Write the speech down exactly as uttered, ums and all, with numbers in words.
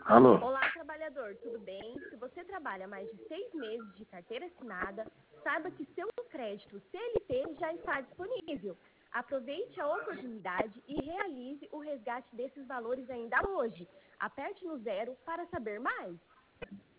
Alô? Olá, trabalhador, tudo bem? Se você trabalha mais de seis meses de carteira assinada, saiba que seu crédito C L T já está disponível. Aproveite a oportunidade e realize o resgate desses valores ainda hoje. Aperte no zero para saber mais.